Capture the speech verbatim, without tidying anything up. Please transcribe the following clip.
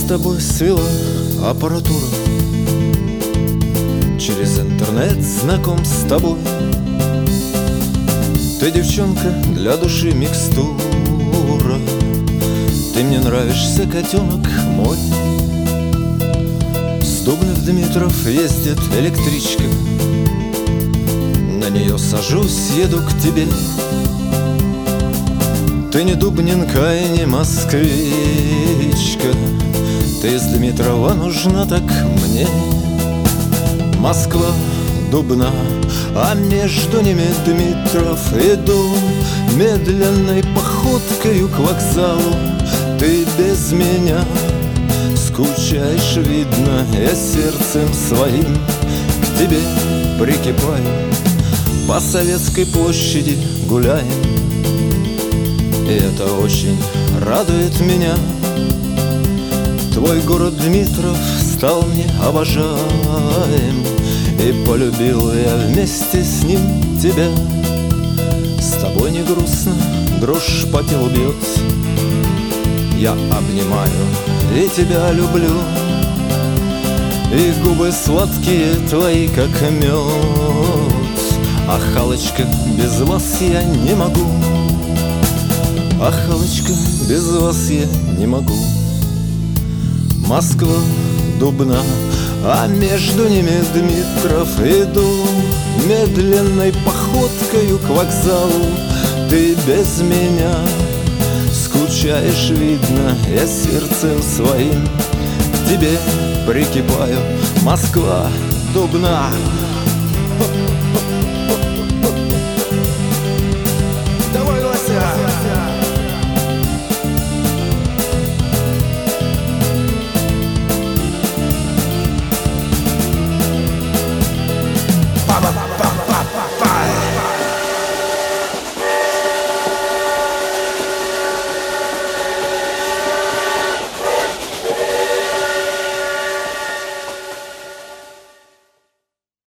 с тобой свела аппаратура, через интернет знаком с тобой. Ты девчонка для души микстура, ты мне нравишься, котенок мой. С Дубны в Дмитров ездит электричка, на нее сажусь, еду к тебе. Ты не дубнинка и не москвичка, ты из Дмитрова нужна так мне. Москва, Дубна, а между ними Дмитров. Иду медленной походкою к вокзалу. Ты без меня скучаешь, видно, я сердцем своим к тебе прикипаю. По Советской площади гуляем, и это очень радует меня. Твой город Дмитров стал мне обожаем, и полюбил я вместе с ним тебя. С тобой не грустно, дрожь по телу бьет, я обнимаю и тебя люблю. И губы сладкие твои, как мед, ах, Аллочка, без вас я не могу. Ах, Аллочка, без вас я не могу. Москва, Дубна, а между ними Дмитров. Иду медленной походкою к вокзалу. Ты без меня скучаешь, видно, я сердцем своим к тебе прикипаю. Москва, Дубна.